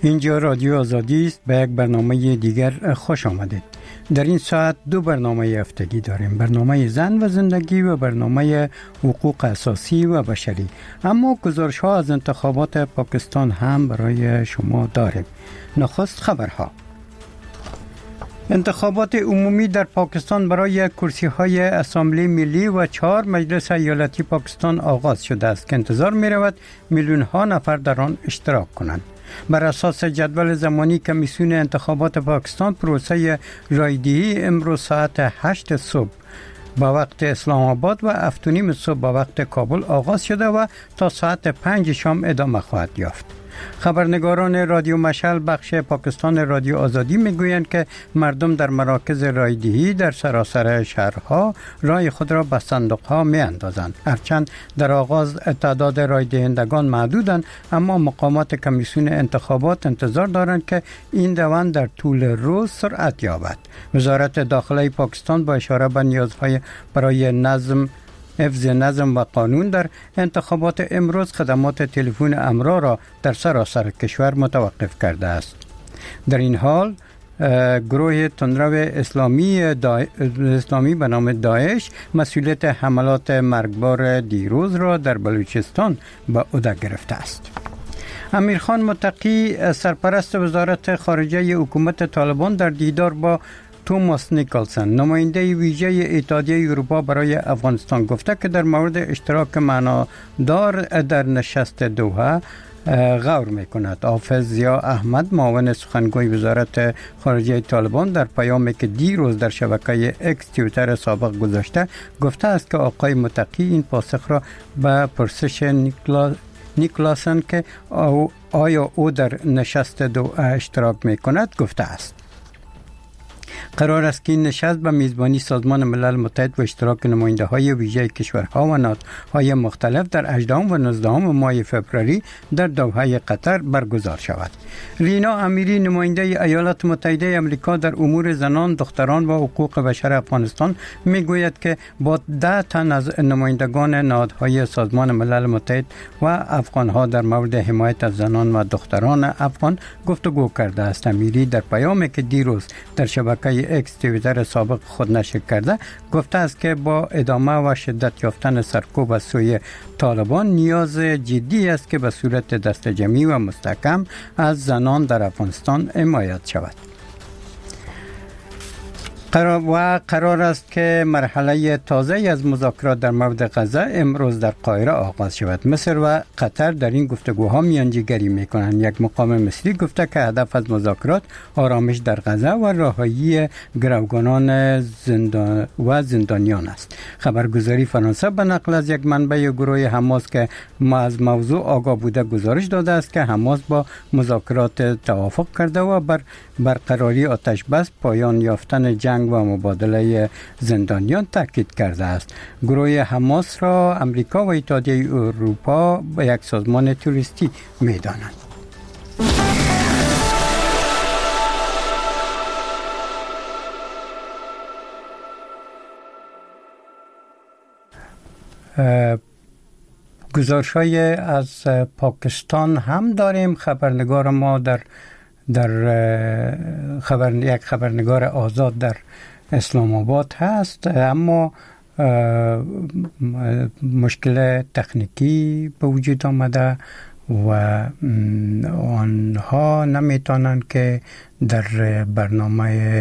اینجا رادیو آزادی است. به یک برنامه دیگر خوش آمدید. در این ساعت دو برنامه هفتگی داریم: برنامه زن و زندگی و برنامه حقوق اساسی و بشری. اما گزارش ها از انتخابات پاکستان هم برای شما داریم. نخست خبرها. انتخابات عمومی در پاکستان برای کرسی های اسامبلی ملی و 4 مجلس ایالتی پاکستان آغاز شده است که انتظار می رود میلیون ها نفر در آن اشتراک کنند. بر اساس جدول زمانی کمیسیون انتخابات پاکستان، پروسه رایدهی امروز ساعت 8 صبح با وقت اسلام آباد و 7:30 صبح با وقت کابل آغاز شده و تا ساعت 5 شام ادامه خواهد یافت. خبرنگاران رادیو مشعل بخش پاکستان رادیو آزادی میگویند که مردم در مراکز رایدهی در سراسر شهرها رای خود را به صندوقها میاندازند. هرچند در آغاز تعداد رای دهندگان محدودند، اما مقامات کمیسیون انتخابات انتظار دارند که این روند در طول روز سرعت یابد. وزارت داخله پاکستان با اشاره به نیازهای برای حفظ نظم و قانون در انتخابات امروز خدمات تلفن امرا را در سراسر کشور متوقف کرده است. در این حال گروه تندرو اسلامی به نام داعش مسئولیت حملات مرگبار دیروز را در بلوچستان به عهده گرفته است. امیرخان متقی سرپرست وزارت خارجه حکومت طالبان در دیدار با توماس نیکلسن نماینده ویژه اتحادیه اروپا برای افغانستان گفته که در مورد اشتراک معنادار در نشست دوحه غور میکند. حافظ ضیا احمد معاون سخنگوی وزارت خارجه طالبان در پیامی که دیروز در شبکه اکس توییتر سابق گذاشته گفته است که آقای متقی این پاسخ را به پرسش نیکلسن که آیا او در نشست دوحه اشتراک میکند گفته است. قرار است که این نشست به میزبانی سازمان ملل متحد و اشتراک نماینده های ویژه کشورها و نهادهای مختلف در 18 و 19 ماه فوریه در دوحه قطر برگزار شود. رینا امیری نماینده ایالات متحده آمریکا در امور زنان، دختران و حقوق بشر افغانستان میگوید که با 10 تن از نمایندگان نهادهای سازمان ملل متحد و افغانها در مورد حمایت از زنان و دختران افغان گفتگو کرده است. امیری در پیامی که دیروز در شبکه اکس توییتر سابق خود نشر کرده گفته است که با ادامه و شدت یافتن سرکوب از سوی طالبان نیاز جدی است که به صورت دسته‌جمعی و مستحکم از زنان در افغانستان حمایت شود. قرار است که مرحله تازه از مذاکرات در مورد غزه امروز در قاهره آغاز شود. مصر و قطر در این گفتگوها میانجیگری میکنند. یک مقام مصری گفته که هدف از مذاکرات آرامش در غزه و رهایی گروگانان زندانیان است. خبرگزاری فرانسه به نقل از یک منبع گروه حماس که از موضوع آگاه بوده گزارش داده است که حماس با مذاکرات توافق کرده و بر برقراری آتش بس، پایان یافتن جنگ و مبادله زندانیان تاکید کرده است. گروه حماس را امریکا و اتحادیه اروپا به یک سازمان تروریستی می‌دانند. گزارش‌های از پاکستان هم داریم. خبرنگار ما یک خبرنگار آزاد در اسلام آباد هست، اما مشکل تکنیکی به وجود آمده و آنها نمیتونن که در برنامه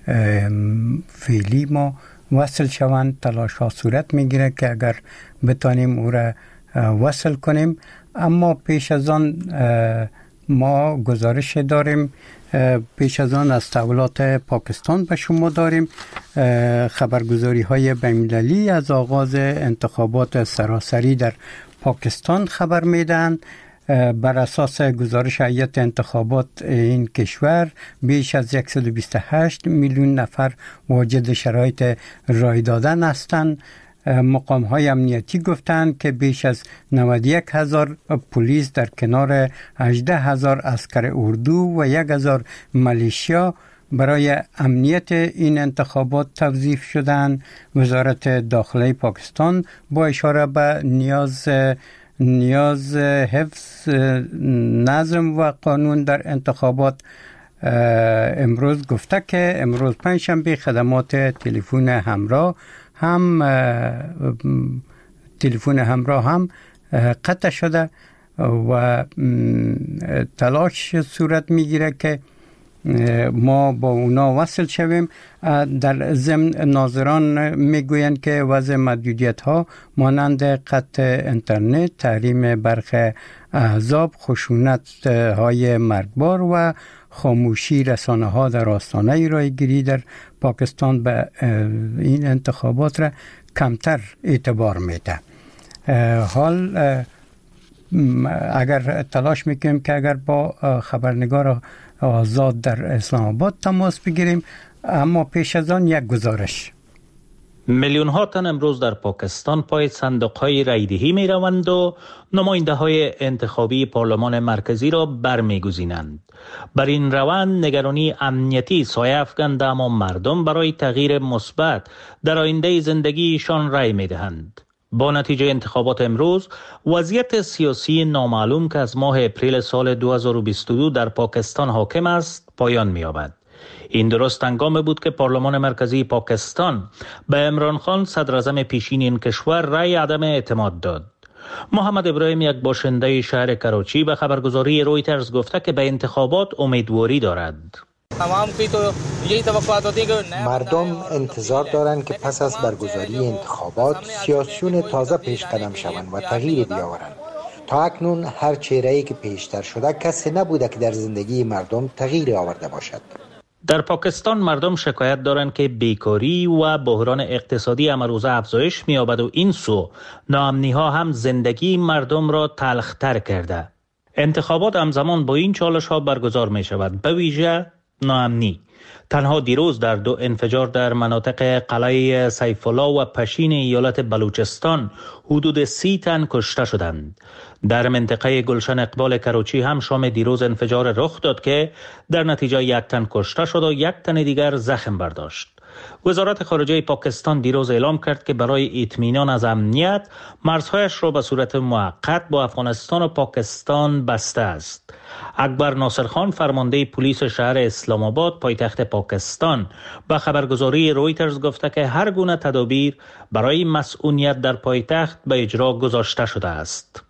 فعلی ما وصل شوند. تلاش ها صورت میگیره که اگر بتانیم او را وصل کنیم، اما پیش از آن ما گزارش داریم. پیش از آن از تحولات پاکستان به شما داریم. خبرگزاری های بین‌المللی از آغاز انتخابات سراسری در پاکستان خبر میدن. بر اساس گزارش هیئت انتخابات این کشور بیش از 128 میلیون نفر واجد شرایط رای دادن هستند. مقام های امنیتی گفتند که بیش از 91,000 پلیس در کنار 18,000 عسکر اردو و 1,000 ملیشیا برای امنیت این انتخابات توظیف شدند. وزارت داخله پاکستان با اشاره به نیاز نیاز حفظ نظم و قانون در انتخابات امروز گفته که امروز پنجشنبه خدمات تلفن همراه هم قطع شده و تلاش صورت میگیره که ما با اونا وصل شویم. در ضمن ناظران میگویند که وضع محدودیت ها مانند قطع اینترنت، تحریم برخی احزاب، خشونت های مرگبار و خاموشی رسانه ها در آستانه رایگیری در پاکستان به این انتخابات را کمتر اعتبار میده. حال اگر تلاش میکنیم که اگر با خبرنگار آزاد در اسلام آباد تماس بگیریم، اما پیش از آن یک گزارش. میلیون ها تن امروز در پاکستان پای صندوق های رایدهی می روند و نماینده های انتخابی پارلمان مرکزی را برمیگزینند. بر این روند نگرانی امنیتی سایه افکنده، اما مردم برای تغییر مثبت در آینده زندگیشان رای می دهند. با نتیجه انتخابات امروز، وضعیت سیاسی نامعلوم که از ماه اپریل سال 2022 در پاکستان حاکم است پایان می‌یابد. این درست هنگامی بود که پارلمان مرکزی پاکستان به عمران خان صدراعظم پیشین این کشور رأی عدم اعتماد داد. محمد ابراهیم، یک باشنده شهر کراچی، به خبرگزاری رویترز گفته که به انتخابات امیدواری دارد. مردم انتظار دارند که پس از برگزاری انتخابات سیاسیون تازه پیش قدم شوند و تغییر بیاورند. تا اکنون هر چهره‌ای که پیشتر شده کسی نبوده که در زندگی مردم تغییر آورده باشد. در پاکستان مردم شکایت دارند که بیکاری و بحران اقتصادی امروزه افزایش می‌یابد و این سو ناامنی‌ها هم زندگی مردم را تلخ‌تر کرده. انتخابات همزمان با این چالش‌ها برگزار می‌شود، به ویژه ناامنی. تنها دیروز در 2 انفجار در مناطق قلعه سیف الله و پشین ایالت بلوچستان حدود 30 تن کشته شدند. در منطقه گلشن اقبال کراچی هم شام دیروز انفجار رخ داد که در نتیجه 1 تن کشته شد و 1 تن دیگر زخم برداشت. وزارت خارجه پاکستان دیروز اعلام کرد که برای اطمینان از امنیت مرزهایش را به صورت موقت با افغانستان و پاکستان بسته است. اکبر ناصر خان، فرمانده پلیس شهر اسلام آباد پایتخت پاکستان، به خبرگزاری رویترز گفته که هر گونه تدابیر برای مسئولیت در پایتخت به اجرا گذاشته شده است.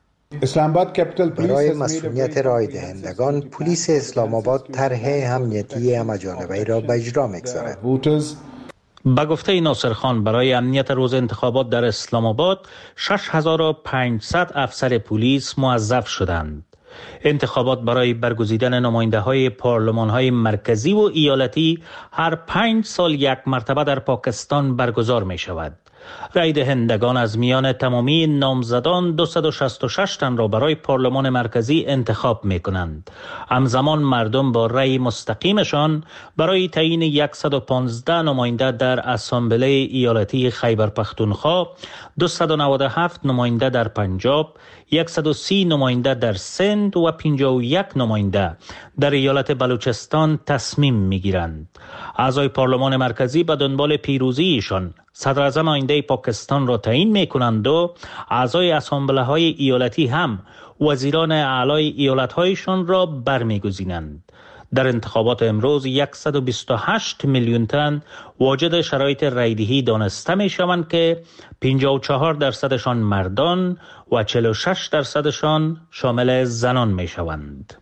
برای مسئولیت رای دهندگان، پلیس اسلام آباد طرح امنیتی همه‌جانبه را به اجرا می‌گذارد. به گفته ناصر خان، برای امنیت روز انتخابات در اسلام آباد 6500 افسر پلیس موظف شدند. انتخابات برای برگزیدن نماینده‌های پارلمان‌های مرکزی و ایالتی هر 5 سال یک مرتبه در پاکستان برگزار می‌شود. رای دهندگان از میان تمامی نامزدان 266 تن را برای پارلمان مرکزی انتخاب می کنند. همزمان مردم با رای مستقیمشان برای تعیین 115 نماینده در اسامبله ایالتی خیبر پختونخوا، 297 نماینده در پنجاب، 130 نماینده در سند و 51 نماینده در ایالت بلوچستان تصمیم می گیرند. اعضای پارلمان مرکزی به دنبال پیروزیشان صدراعظم آینده پاکستان را تعیین می کنند و اعضای اسامبله های ایالتی هم وزیران اعلای ایالت هایشان را برمیگزینند. در انتخابات امروز 128 میلیون تن واجد شرایط رایدهی دانسته می شوند که 54% مردان و 46% شامل زنان می شوند.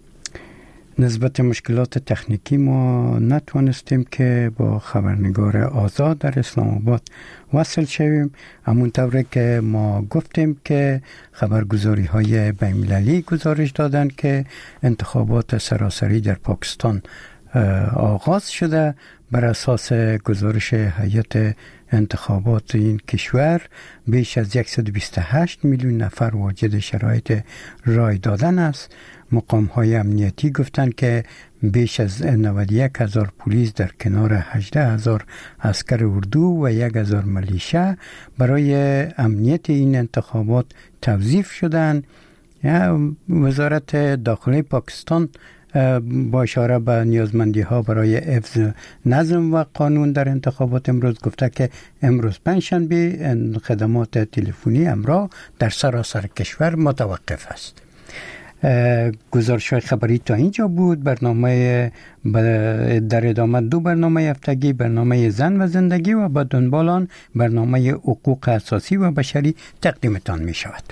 نسبت مشکلات تکنیکی ما نتوانستیم که با خبرنگار آزاد در اسلام آباد وصل شویم. همونطوری که ما گفتیم که خبرگزاری های بین‌المللی گزارش دادن که انتخابات سراسری در پاکستان آغاز شده. بر اساس گزارش هیئت انتخابات این کشور بیش از 128 میلیون نفر واجد شرایط رای دادن است. مقام های امنیتی گفتند که بیش از 91,000 پلیس در کنار 18,000 عسکر اردو و 1,000 ملیشه برای امنیت این انتخابات توظیف شدند. وزارت داخلی پاکستان با اشاره به نیازمندی ها برای حفظ نظم و قانون در انتخابات امروز گفته که امروز پنجشنبه خدمات تلفنی همراه در سراسر کشور متوقف است. گزارش خبری تا اینجا بود. برنامه در ادامه 2 برنامه هفتگی، برنامه زن و زندگی و با دنبال آن برنامه حقوق اساسی و بشری تقدیمتان می شود.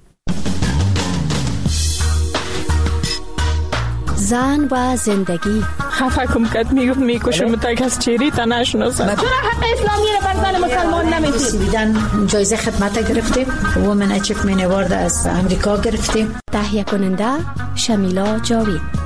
زن و زندگی. خفه کم کد میکشم تک از چیری تا نشناسم. چرا حق اسلامی رو بر زن مسلمان نمیدید؟ جایزه خدمت گرفتیم. وومن اچیومنت اوارد از امریکا گرفتیم. تهیه کننده شمیلا جاوید.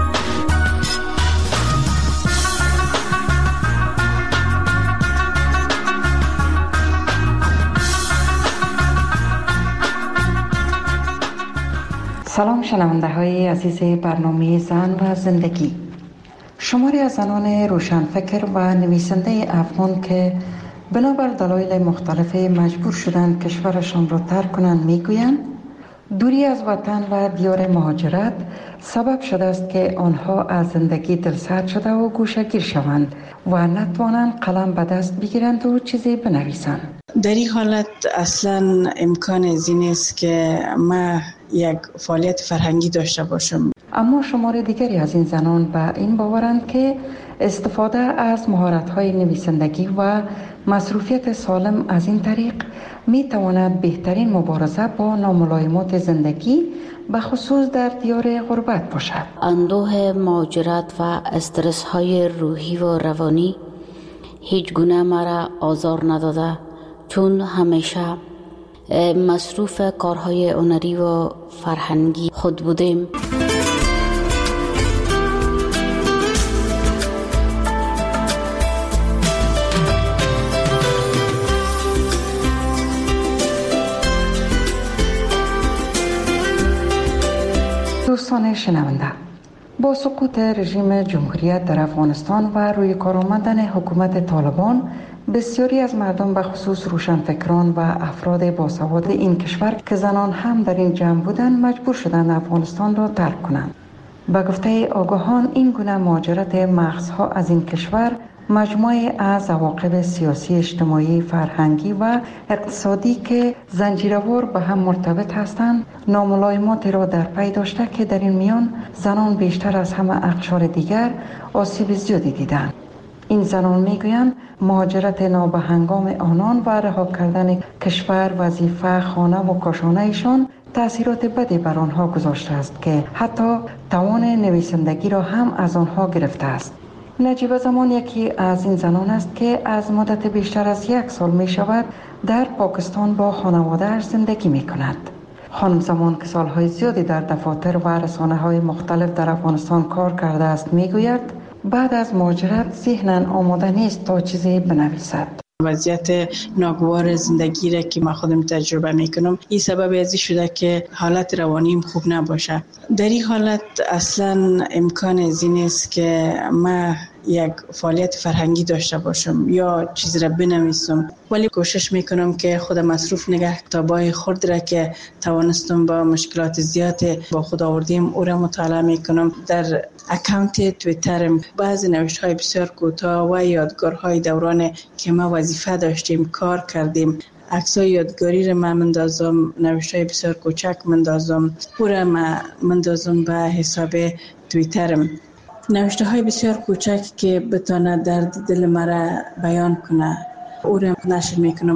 سلام شنونده های عزیز برنامه زن و زندگی. شماری از زنان روشنفکر و نویسنده افغان که بنابر دلایل مختلف مجبور شدند کشورشان را ترک کنند میگویند دوری از وطن و دیار مهاجرت سبب شده است که آنها از زندگی دلسرد شده و گوشه‌گیر شوند و نتوانند قلم به دست بگیرند و چیزی بنویسند. در این حالت اصلا امکان از این است که ما یک فعالیت فرهنگی داشته باشم. اما شمار دیگری از این زنان به این باورند که استفاده از مهارت‌های نویسندگی و مصروفیت سالم از این طریق می تواند بهترین مبارزه با ناملایمات زندگی به خصوص در دیار غربت باشد. اندوه مهاجرت و استرس های روحی و روانی هیچ گونه مرا آزار نداده، چون همیشه مصروف کارهای هنری و فرهنگی خود بودیم. دوستان شنونده، با سقوط رژیم جمهوریت در افغانستان و روی کار آمدن حکومت طالبان، بسیاری از مردم به خصوص روشنفکران و افراد باسواد این کشور که زنان هم در این جمع بودند مجبور شدند افغانستان را ترک کنند. به گفته آگاهان این گونه مهاجرت مغزها از این کشور مجموعه از عواقب سیاسی، اجتماعی، فرهنگی و اقتصادی که زنجیروار به هم مرتبط هستند ناملایمات را در پی داشته که در این میان زنان بیشتر از همه اقشار دیگر آسیب زیادی دیدند. این زنان میگویند مهاجرت نابهنگام آنان و رها کردن کشور، وظیفه، خانه و کاشانه ایشان تأثیرات بدی بر آنها گذاشته است که حتی توان نویسندگی را هم از آنها گرفته است. نجیبه زمان یکی از این زنان است که از مدت بیشتر از 1 سال می شود در پاکستان با خانواده‌اش زندگی می کند. خانم زمان که سالهای زیادی در دفاتر و رسانه‌های مختلف در افغانستان کار کرده است می گوید بعد از مهاجرت ذهناً آماده نیست تا چیزی بنویسد. وضعیت ناگوار زندگی را که ما خودم تجربه میکنم این سبب ازی شده که حالت روانیم خوب نباشه. در این حالت اصلا امکان از این است که ما یک فعالیت فرهنگی داشته باشم یا چیزی را بنویسم، ولی کوشش میکنم که خودم مصروف نگه کتابای خرد را که توانستم با مشکلات زیاد با خود آوردیم او را مطالعه میکنم. در اکانت توییترم بعضی نوشته‌های بسیار کوتاه و یادگارهای دوران که ما وظیفه داشتیم کار کردیم، عکسای یادگاری را من مندازم، نوشته‌های بسیار کوچک مندازم، او را مندازم به حساب توییترم. نوشته‌های بسیار کوچک که بتونه درد دل مرا بیان کنه او را نشر میکنم.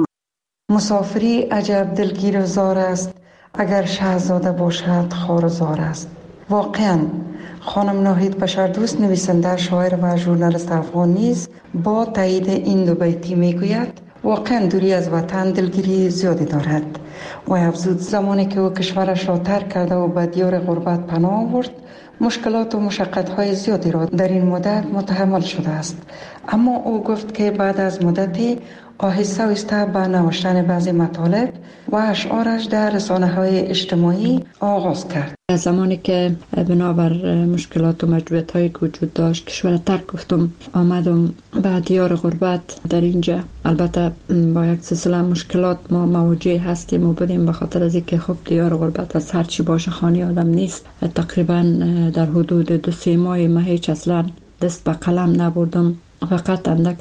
مسافری عجب دلگیر و زار است، اگر شاهزاده باشد خوارزار است. واقعاً خانم ناهید بشردوست، نویسنده، شاعر و ژورنالیست افغان نیز با تایید این 2 بیتی میگوید واقعاً دوری از وطن دلگیری زیادی دارد و افزود زمانی که او کشورش را ترک کرده و به دیار غربت پناه آورد مشکلات و مشقت‌های زیادی را در این مدت متحمل شده است، اما او گفت که بعد از مدتی آهسته آهسته به نوشتن بعضی مطالب و اشعارش در رسانه‌های اجتماعی آغاز کرد. از زمانی که بنابر مشکلات و مجبوریت‌هایی که وجود داشت کشور ترک گفتم آمدم به دیار غربت. در اینجا البته با یک سلسله مشکلات ما مواجه هستیم ما بودیم، به خاطر از اینکه خب دیار غربت از هر چی باشه خانه آدم نیست. تقریبا در حدود 2-3 ماه من هیچ اصلا دست به قلم نبردم، فقط اندک